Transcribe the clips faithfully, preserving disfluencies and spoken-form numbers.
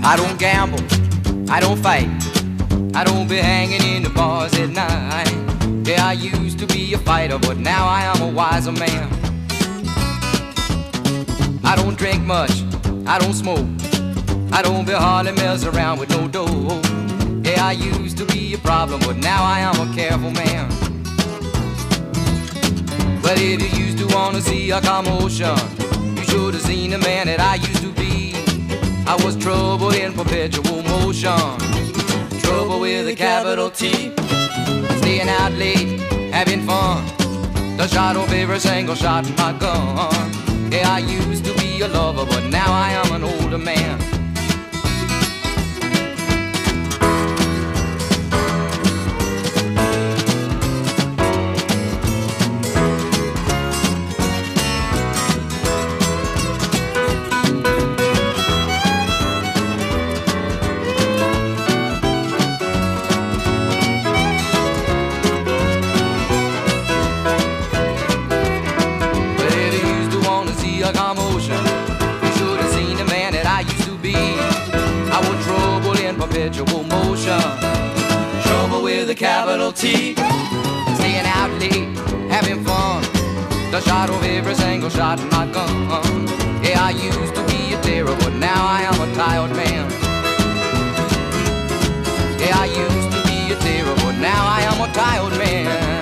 I don't gamble, I don't fight, I don't be hanging in the bars at night. Yeah, I used to be a fighter, but now I am a wiser man. I don't drink much, I don't smoke, I don't be hardly mess around with no dough. Yeah, I used to be a problem, but now I am a careful man. But if you used to wanna see a commotion, you should have seen the man that I used to be. I was trouble in perpetual motion, trouble with a capital T. Staying out late, having fun, the shot of every single shot in my gun. Yeah, I used to be a lover, but now I am an older man. Perpetual motion, trouble with a capital T. Staying out late, having fun, the shot of every single shot in my gun. Yeah, I used to be a terror, but now I am a tired man. Yeah, I used to be a terror, but now I am a tired man.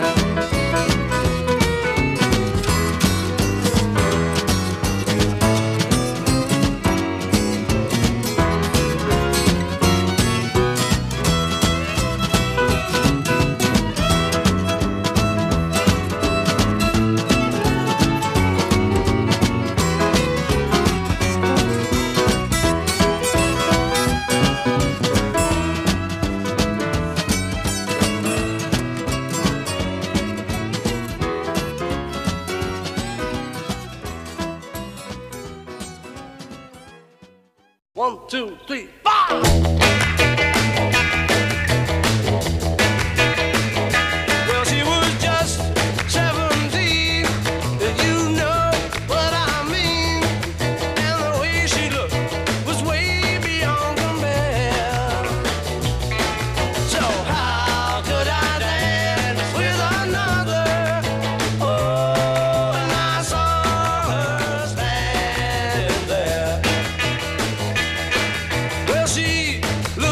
One, two, three, five! Well, she was just seventeen, you know what I mean. And the way she looked was way beyond compare. So how could I dance with another? Oh, and I saw her standing there. Well, she looked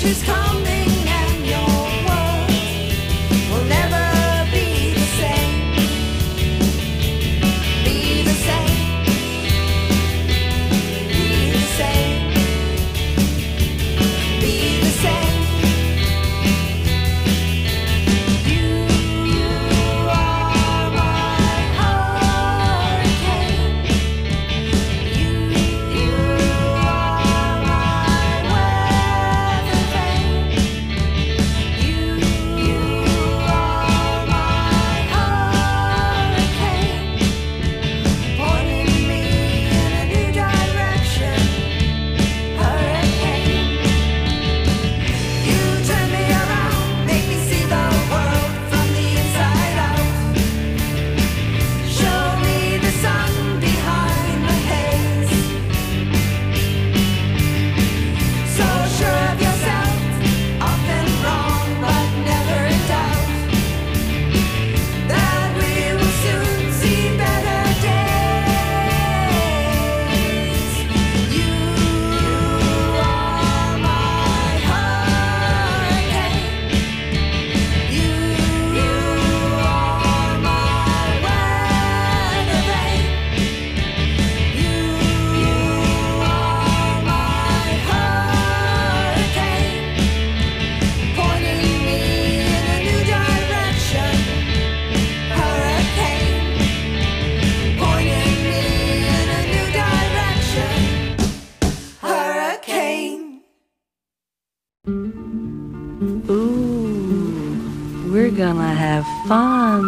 We're gonna have fun.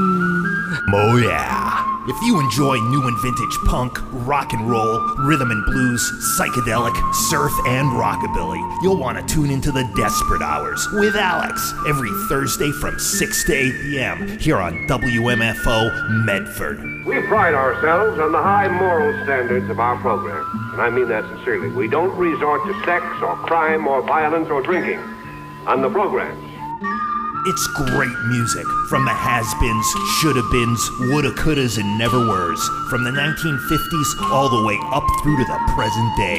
Oh yeah. If you enjoy new and vintage punk, rock and roll, rhythm and blues, psychedelic, surf, and rockabilly, you'll want to tune into the Desperate Hours with Alex every Thursday from six to eight p.m. here on W M F O Medford. We pride ourselves on the high moral standards of our program, and I mean that sincerely. We don't resort to sex or crime or violence or drinking on the programs. It's great music from the has-beens, shoulda-beens, woulda-couldas, and never-weres, from the nineteen fifties all the way up through to the present day.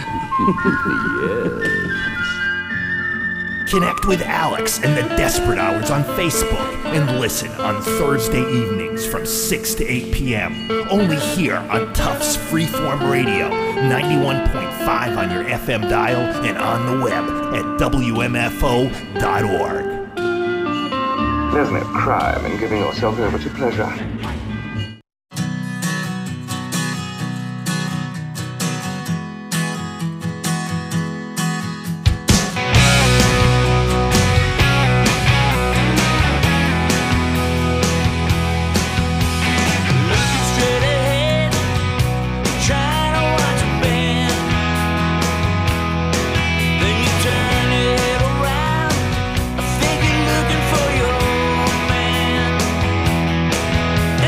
Yes. Connect with Alex and the Desperate Hours on Facebook and listen on Thursday evenings from six to eight p.m. only here on Tufts Freeform Radio, ninety-one point five on your F M dial and on the web at W M F O dot org. There's no crime in giving yourself over to pleasure. Thinking, looking for your man.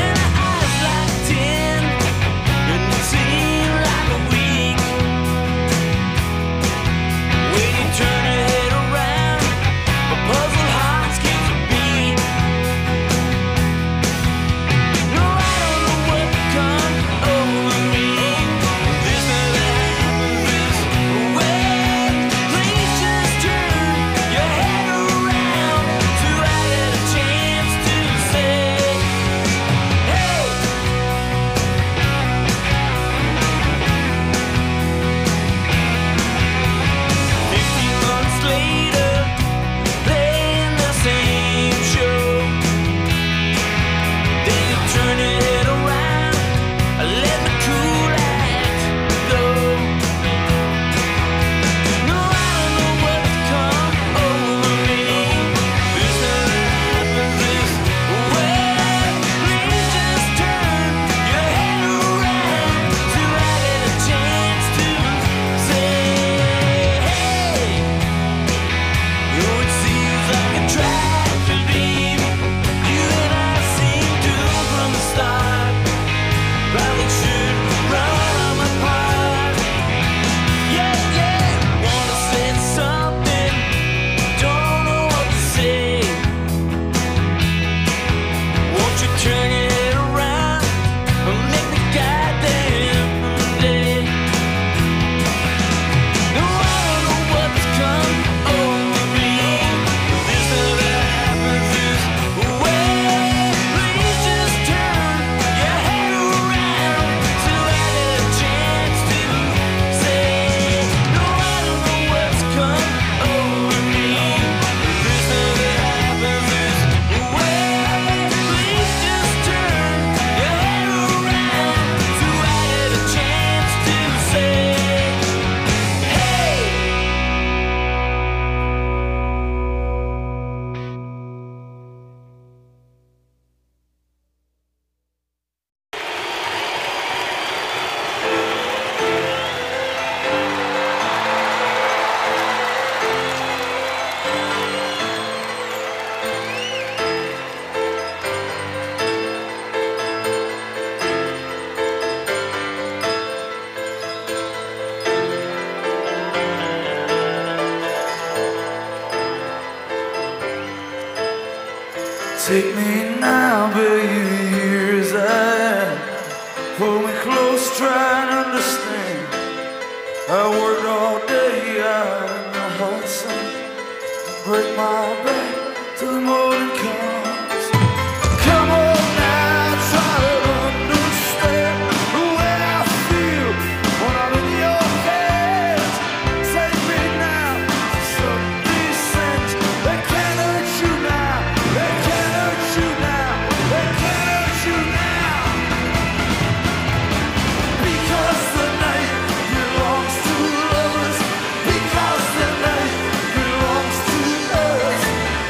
Take me now, baby, here as I am. Pull me close, try and understand. I worked all day out in the hot sun, break my back till the morning comes. Come on now, try to understand the way I feel when I'm in your hands. Take me now to some descent. They can't hurt you now, they can't hurt you now, they can't hurt you now. Because the night belongs to lovers, because the night belongs to us.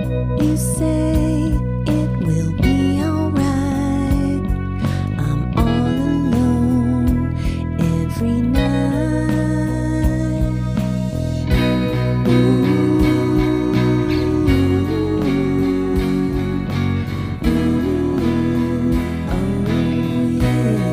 You say it will be alright. I'm all alone every night. Ooh, ooh, oh yeah.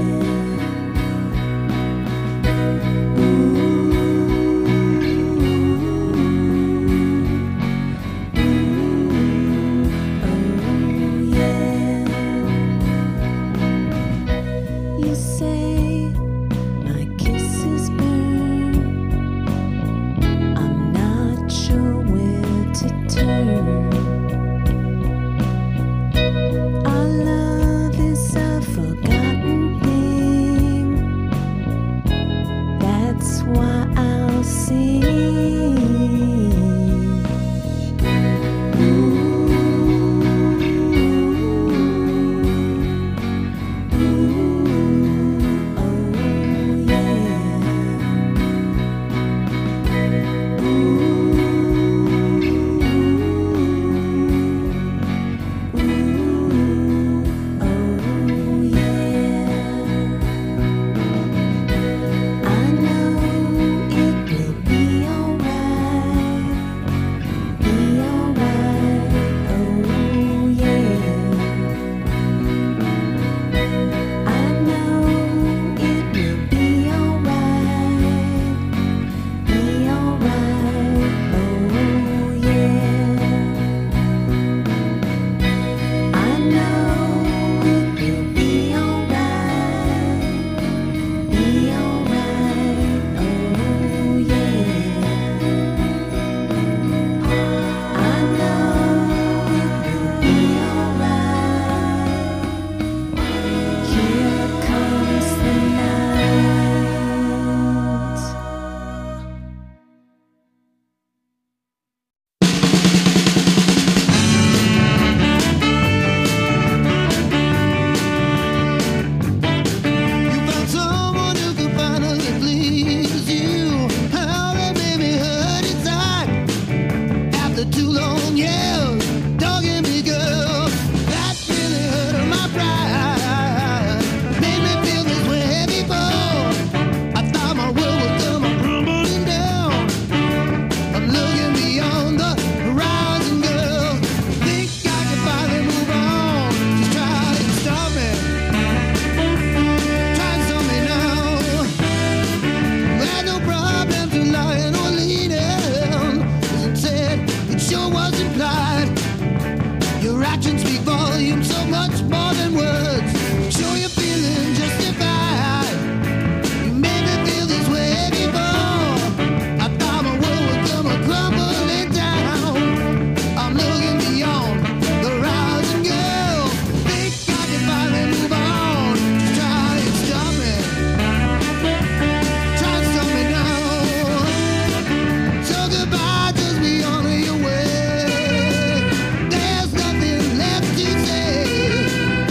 You say my kisses burn. I'm not sure where to turn. Our love is a forgotten thing. That's why I'll sing. There's nothing left to say.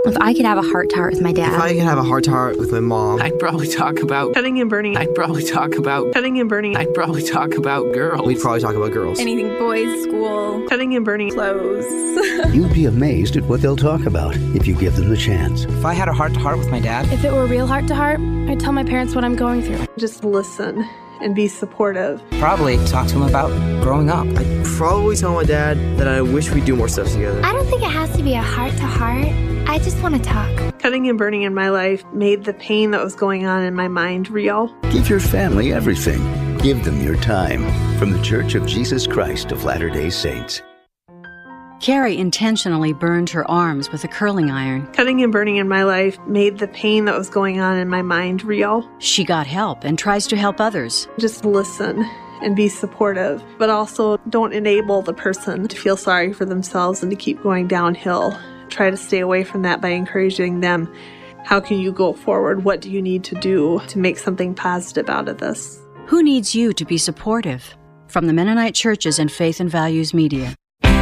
If I could have a heart-to-heart with my dad. If I could have a heart-to-heart with my mom. I'd probably talk about cutting and burning. I'd probably talk about cutting and burning. I'd probably talk about girls. We'd probably talk about girls. Anything boys, school, cutting and burning clothes. You'd be amazed at what they'll talk about if you give them the chance. If I had a heart-to-heart with my dad. If it were real heart-to-heart, I'd tell my parents what I'm going through. Just listen and be supportive. Probably talk to him about growing up. I'd probably tell my dad that I wish we'd do more stuff together. I don't think it has to be a heart-to-heart. I just want to talk. Cutting and burning in my life made the pain that was going on in my mind real. Give your family everything. Give them your time. From the Church of Jesus Christ of Latter-day Saints. Carrie intentionally burned her arms with a curling iron. Cutting and burning in my life made the pain that was going on in my mind real. She got help and tries to help others. Just listen and be supportive, but also don't enable the person to feel sorry for themselves and to keep going downhill. Try to stay away from that by encouraging them. How can you go forward? What do you need to do to make something positive out of this? Who needs you to be supportive? From the Mennonite Churches and Faith and Values Media.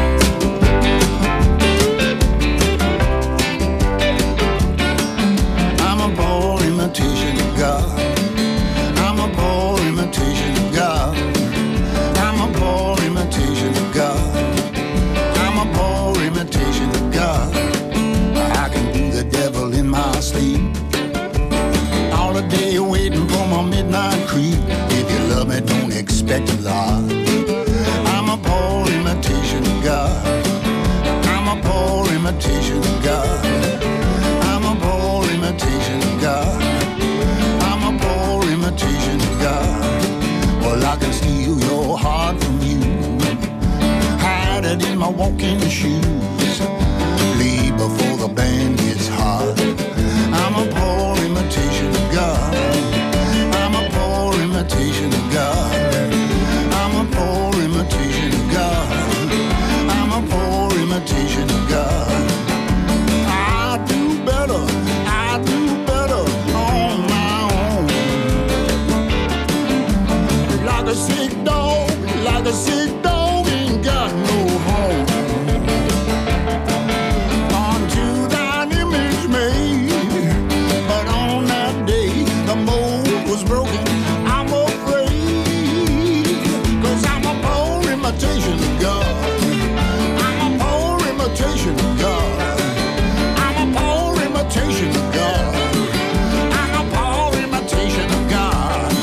I'm a poor imitation of God. I'm a poor imitation of God. I'm a poor imitation of God. I'm a poor imitation of God. I can do the devil in my sleep. All the day waiting for my midnight creep. If you love me, don't expect a lot. I'm a poor imitation of God. I'm a poor imitation of God. I'm a poor imitation of God. I'm a poor imitation of God. Well, I can steal your heart from you. Hide it in my walking shoes. Leave before the band gets hot. I'm a poor imitation of God. I'm a poor imitation of God. I'm a poor imitation of God. I'm a poor imitation of God. I do better, I do better on my own. Like a sick dog, like a sick dog ain't got no home. Unto thine image made, but on that day the mold was broken. I'm afraid, 'cause I'm a poor imitation of God. I'm a poor imitation of God. I'm a poor imitation of God. I'm a poor imitation of God.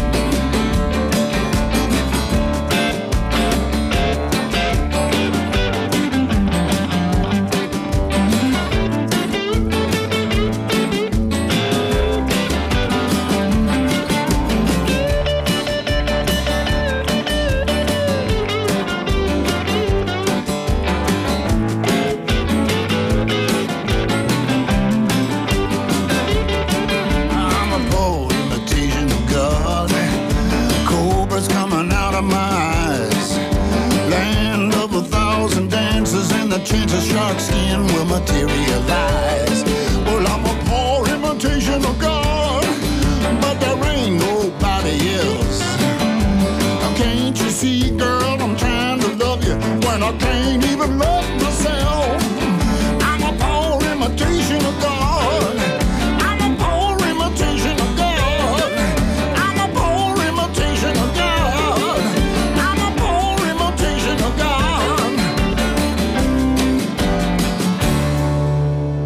I'm a poor imitation of God. Cobras coming out of my eyes. Land of a thousand dances, and the chance of shark skin will materialize. Well, I'm a poor imitation of God, but there ain't nobody else. Can't you see, girl, I'm trying to love you when I can't even love myself. I'm a poor imitation of God. I'm a poor imitation of God. I'm a poor imitation of God. I'm a poor imitation of God.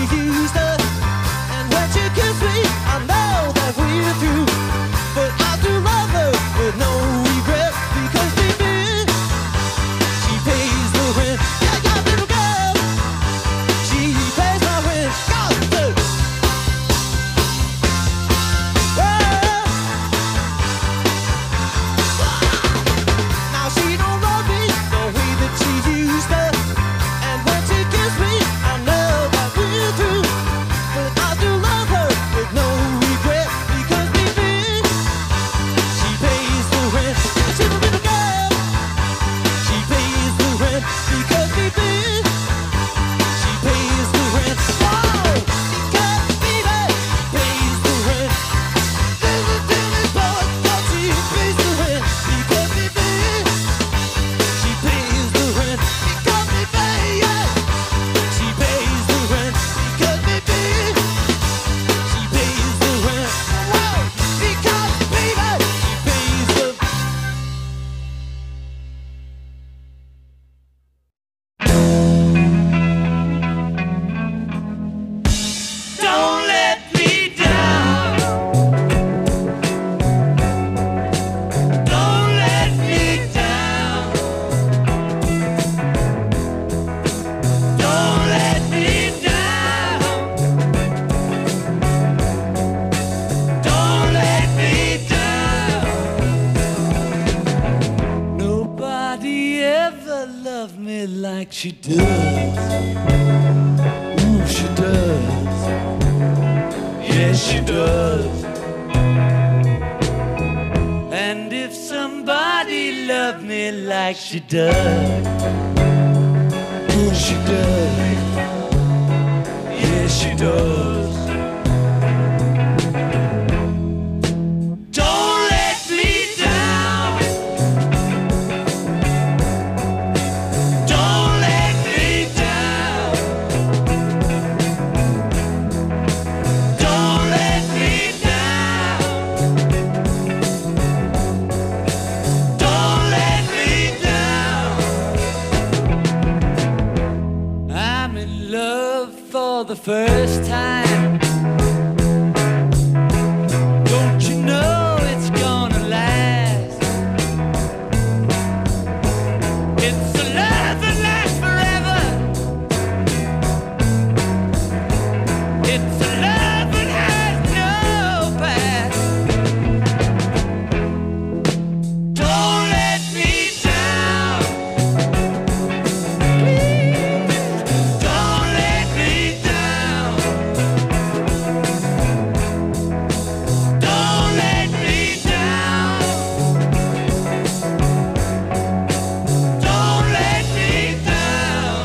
used her. And when she kissed me, I know that we're through. But I do love her with no regret, because baby, she pays the rent. Yeah, yeah, little girl, she pays my rent. God, dude. Well, now she don't love me the way that she used to. And when she kissed me, I know that we're through. But I do love her with no regret, because baby, she pays the rent. She's a little girl, she pays the rent, because baby, she pays the rent. Whoa, because baby, pays the rent. Listen to me, boy, but she pays the rent, because baby, she pays the rent. Because baby, yeah, she pays the rent, because baby, she pays the rent. Whoa, because baby, she pays the. Don't let me down. Don't let me down. Don't let me down. Don't let me down. Nobody ever loved me like she does. Ooh, she does. Yes, she does. And if somebody loved me like she does, ooh, she does. Yes, she does. Don't let me down. Don't let me down. Don't let me down. Don't let me down. I'm in love for the first time. Don't you know it's gonna last? It's a love that lasts forever. It's a love that has no past. Don't let me down. Please, don't let me down. Don't let me down. Don't let me down.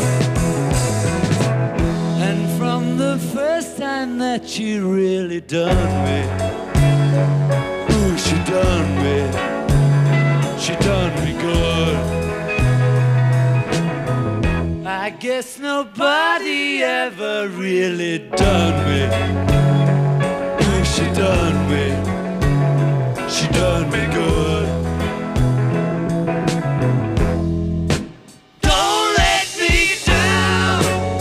And from the first time that she really done me, ooh, she done me, she done me good. I guess nobody ever really done me. Ooh, she done me, she done me good. Don't let me down.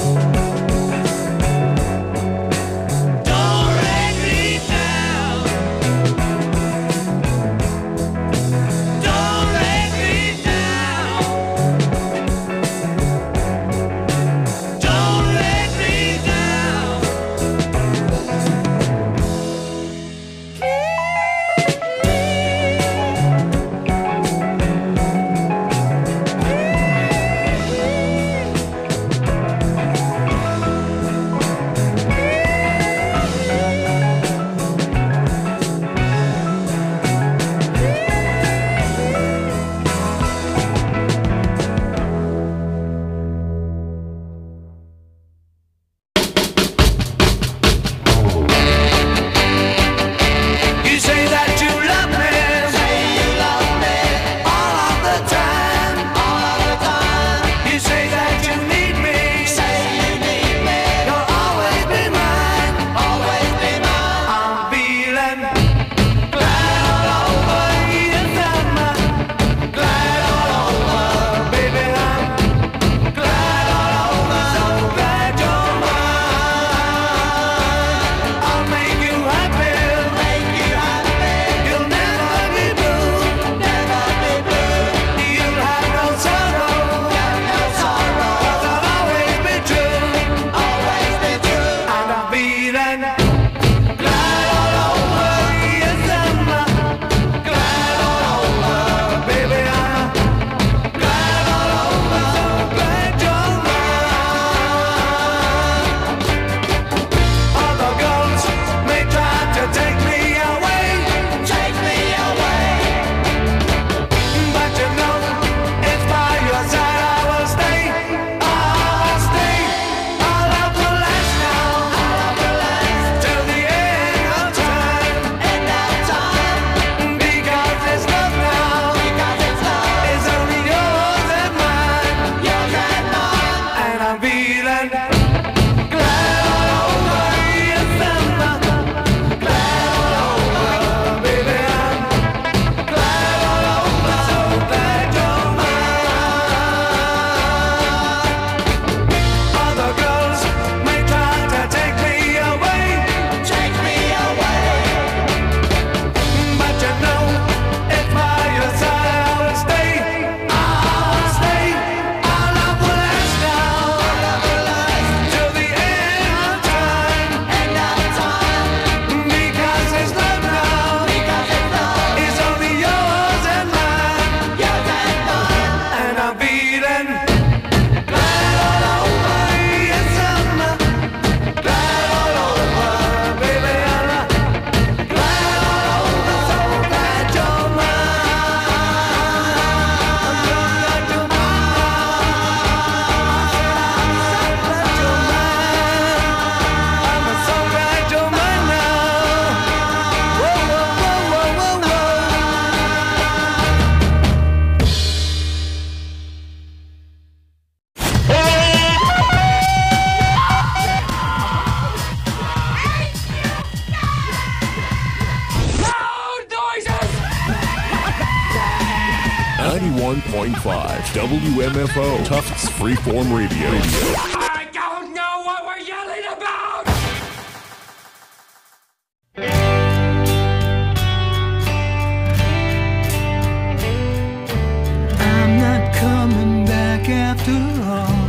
Don't let me down. Don't let me down. Don't let me down. Please. one point five W M F O, Tufts Freeform Radio. I don't know what we're yelling about! I'm not coming back after all.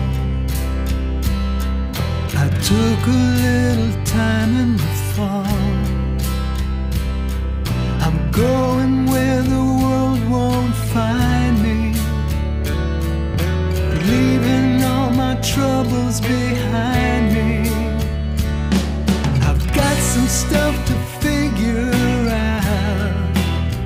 I took a little time in the fall. I'm going where the world won't find me, leaving all my troubles behind me. I've got some stuff to figure out.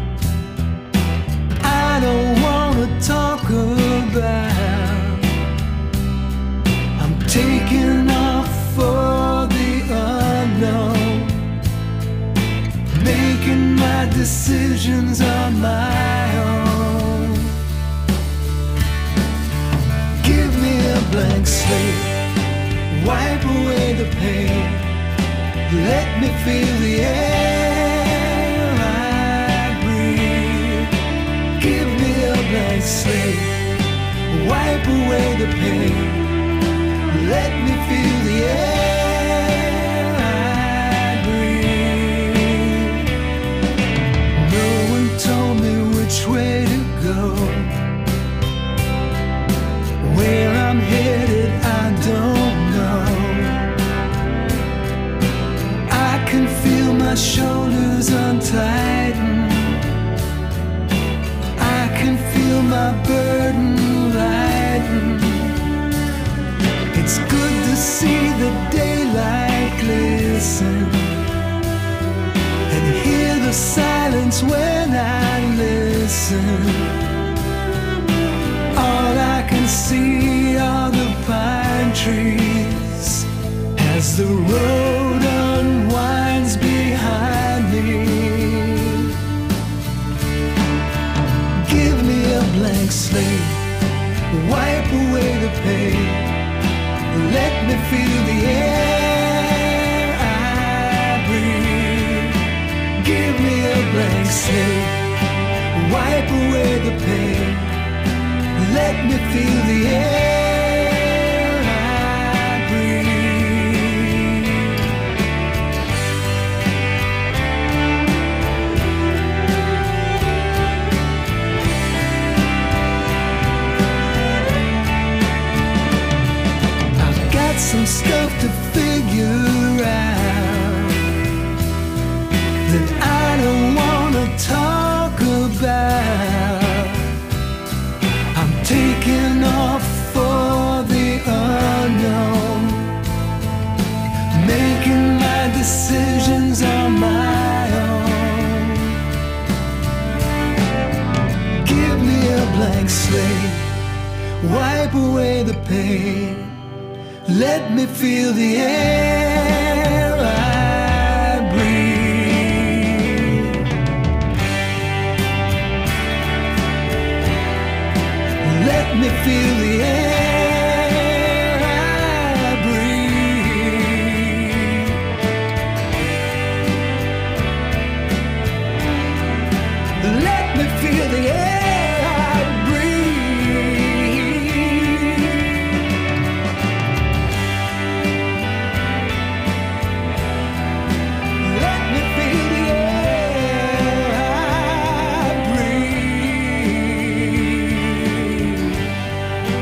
I don't wanna talk about. I'm taking off for the unknown, making my decisions on my own. Give me a blank slate, wipe away the pain, let me feel the air I breathe. Give me a blank slate, wipe away the pain, let me feel the air I breathe. No one told me which way to go, where I'm headed I don't know. I can feel my shoulders untighten, I can feel my burden lighten. It's good to see the daylight glisten and hear the silence when I listen. All I can see are the pine trees as the road unwinds behind me. Give me a blank slate, wipe away the pain, let me feel the air I breathe. Give me a blank slate, wipe away the pain, let me feel the air I breathe. I've got some stuff to figure out that I don't wanna talk about. I'm taking off for the unknown, making my decisions on my own. Give me a blank slate, wipe away the pain, let me feel the air I breathe. Let me feel the air I breathe. Let me feel the air I breathe. Let me feel the air I breathe.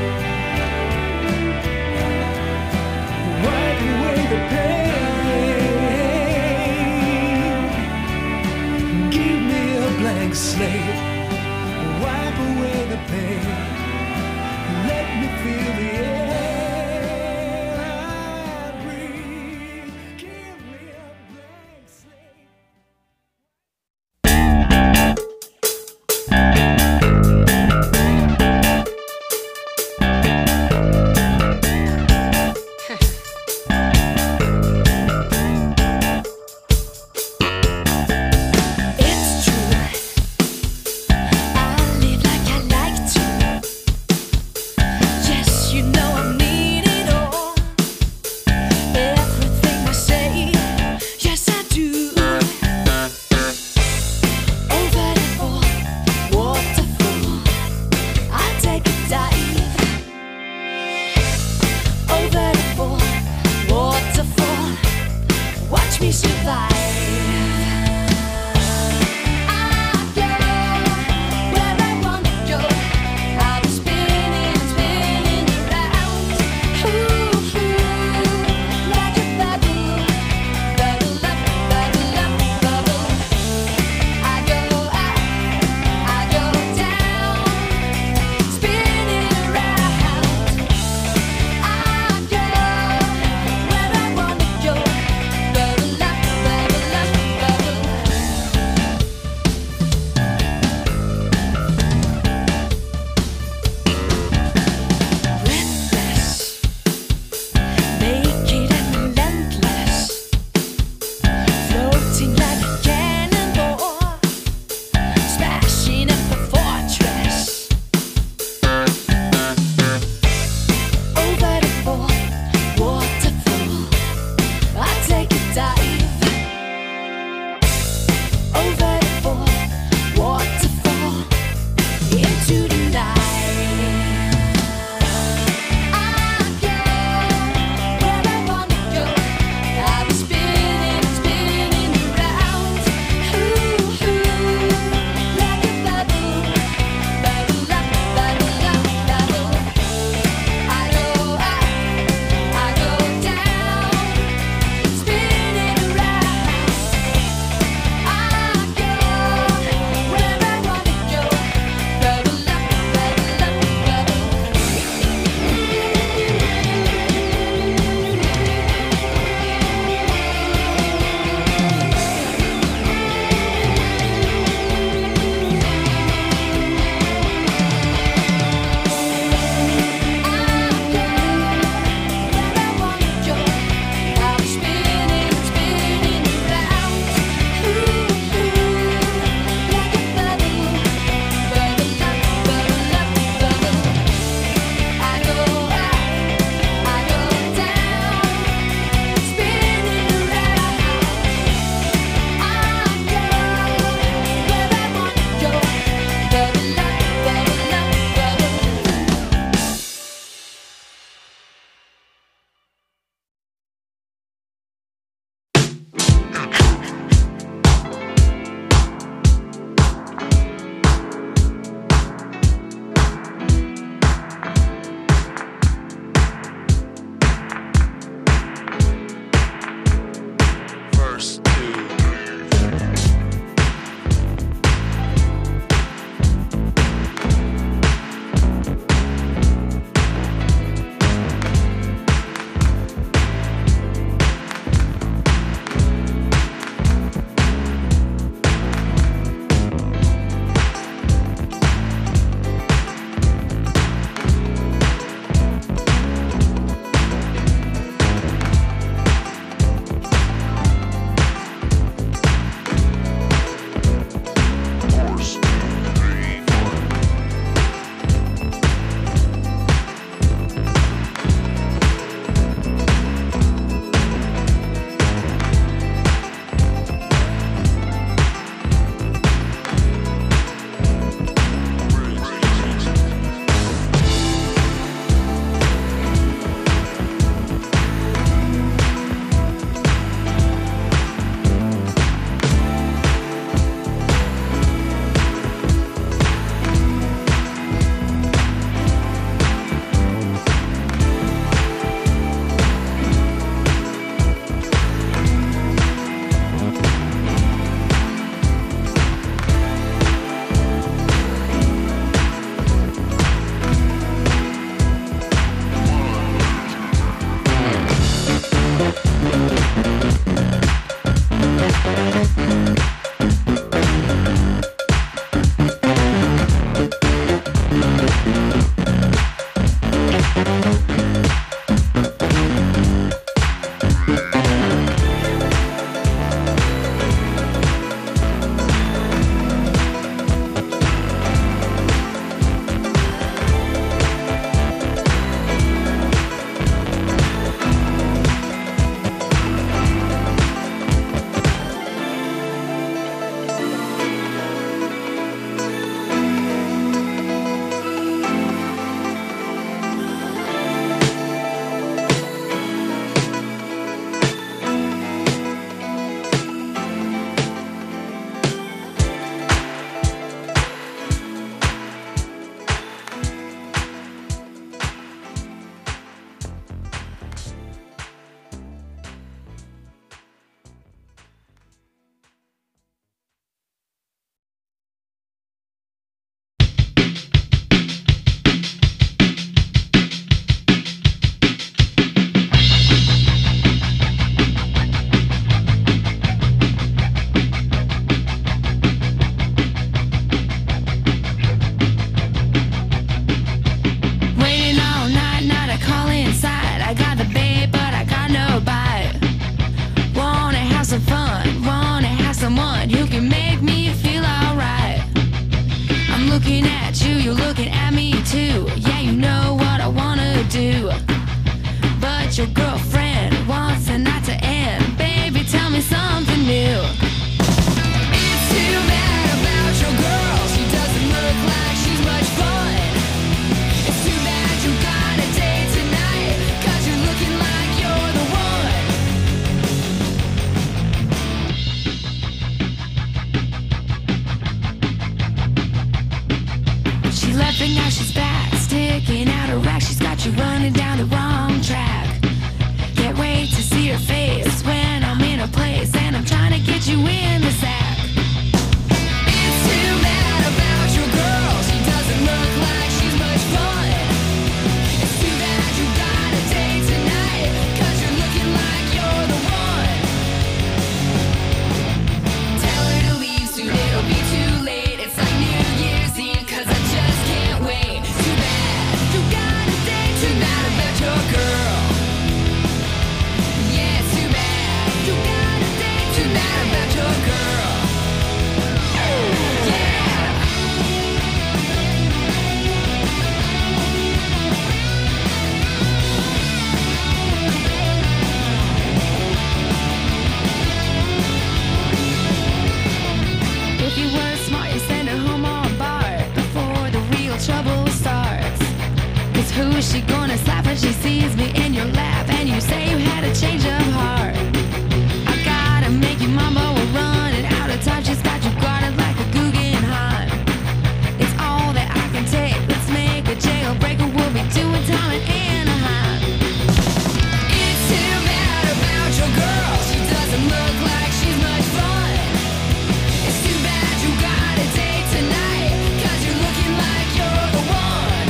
she gonna slap when she sees me in your lap? And you say you had a change of heart. I gotta make you mama, we're running out of time. She's got you guarded like a Guggenheim. It's all that I can take. Let's make a jailbreak or we'll be doing time in Anaheim. It's too bad about your girl. She doesn't look like she's much fun. It's too bad you got a date tonight, 'cause you're looking like you're the one.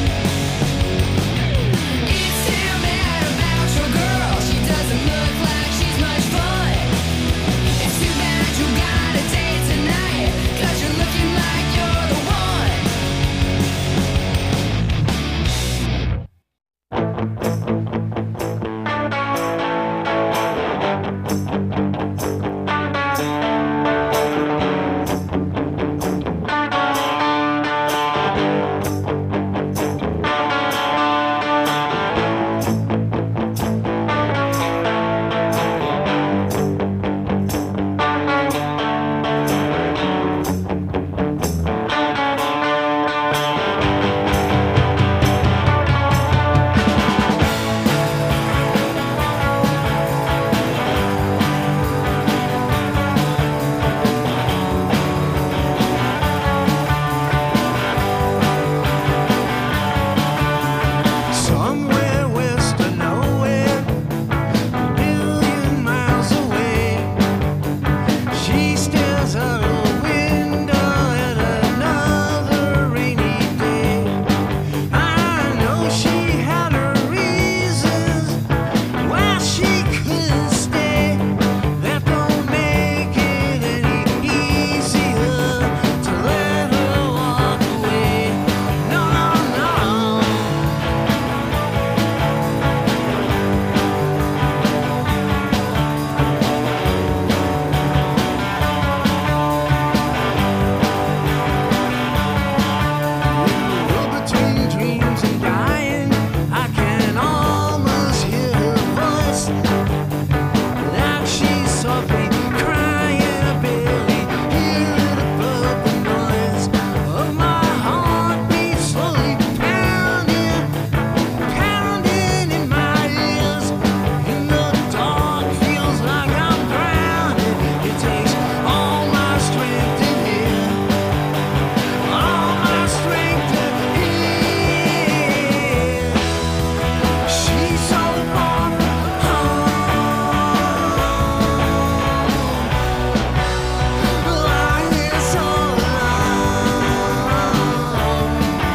It's too bad about your girl. She doesn't look like she's much fun. It's too bad you got a date tonight, 'cause you're looking like you're the one. Somewhere west of nowhere, a billion miles away, she stares out her window at another rainy day. I know she had her reasons why she couldn't stay. That don't make it any easier to let her walk away. No, no, no. Between dreams and dying, I can almost hear her voice. Like she's softly crying, I barely hear it above the noise of my heartbeat slowly pounding, pounding in my ears. In the dark, feels like I'm drowning. It takes all my strength to hear. All my strength to hear. She's so far home. Lying here so alone.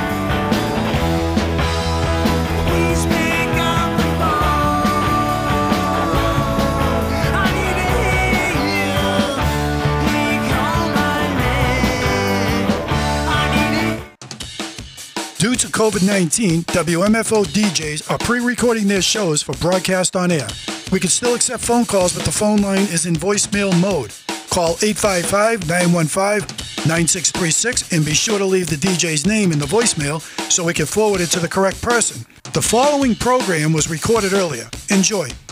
Please pick up the phone. I need to hear you. You call my name. I need it. Due to COVID nineteen, W M F O D Js are pre-recording their shows for broadcast on air. We can still accept phone calls, but the phone line is in voicemail mode. Call eight five five, nine one five, nine six three six and be sure to leave the D J's name in the voicemail so we can forward it to the correct person. The following program was recorded earlier. Enjoy.